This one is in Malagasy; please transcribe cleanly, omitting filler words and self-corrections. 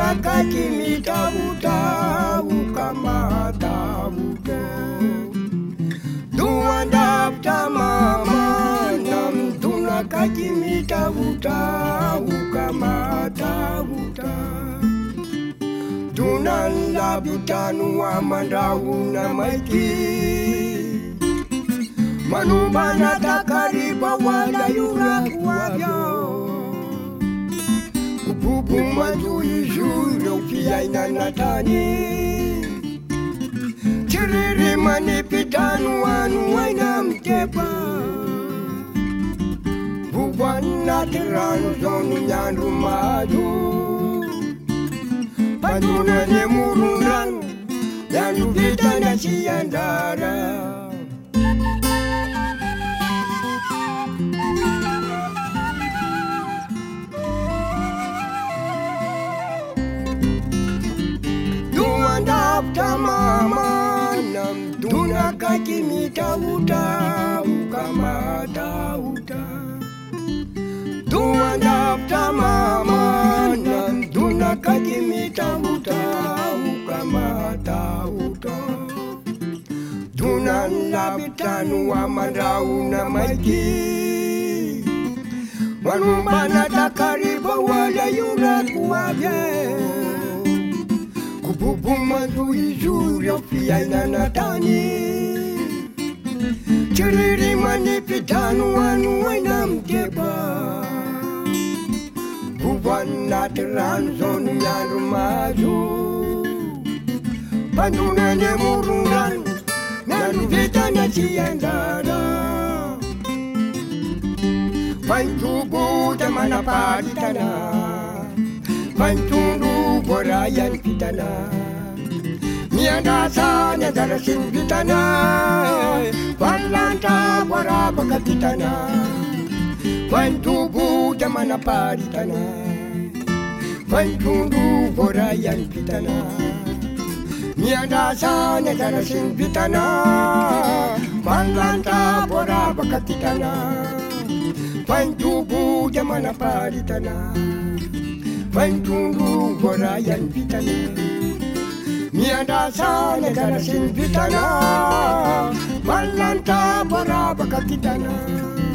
tunakati mitavutau kama tavuta duandapta mamanam tunakati mitavutau kama tavuta tunalabutanu amandauna maiki manubana takariba wala yurakuwavyo Bubu maju yujuro kiaina natani Chiriri mani pitanu anu waina mtepa Buwana tiranu zonu nyanru maju Paduna ne murungan Yandu vitana siandara Duandapta mamanam tunakati mitavutau kama tauta Duandapta mamanam tunakati mitavutau kama tauta Tunalabitanu amandauna maiki Manumana takariba wala yurakuwavye Bubu maju yujuro kiaina natani Chiriri mani pitanu anu waina mtepa Buwana tiranu zonu nyanru maju Panduna ne murungan Nanu vitana siandara Pantubu jamana paditana Pantundu borayan pitana Mianda sana darasin pitana Panlanta boraba kapitana Pantubu jamana paritana Pantundu borayan pitana Mianda sana darasin pitana Panlanta boraba kapitana Pantubu jamana paritana Pantundu borayan pitana Mianda sana darasin pitana Malanta boraba kapitana